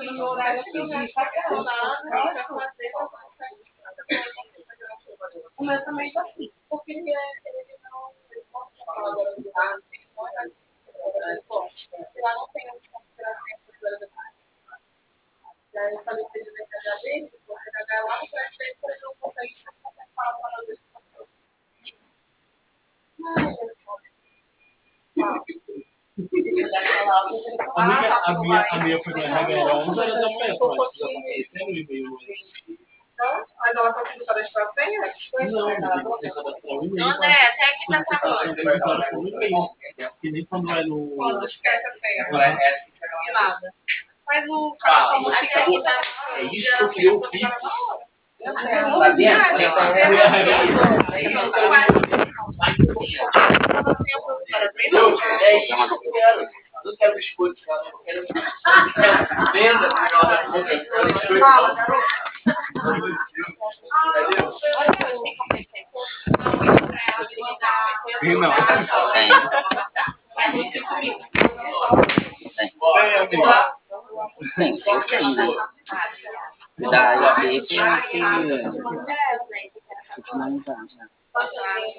no meu horário aqui de funcionando, a gente vai fazer, o meu também tá assim, porque ele não mostra a palavra de dados, lá não tem onde considerar tempo. Daí eu falei para ele no RH dele, o RH lá no prédio dele, para ele não consegue falar a palavra dele. A minha foi no RH, era 11 horas da manhã, mas precisa aparecer no e-mail. Mas ela conseguiu cadastrar a senha? Não, tem que cadastrar o e-mail. André, até aqui tá acabando. Tem que cadastrar o e-mail. Que nem quando vai no... Quando esquece a senha. De nada. Mas o cara falou que é isso que eu queria ouvir. Tá vendo? É isso que eu quero. Eu não quero biscoito, cara. Eu quero venda melhor. Não. Tem, só tem, né? Da equipe é que finalizar.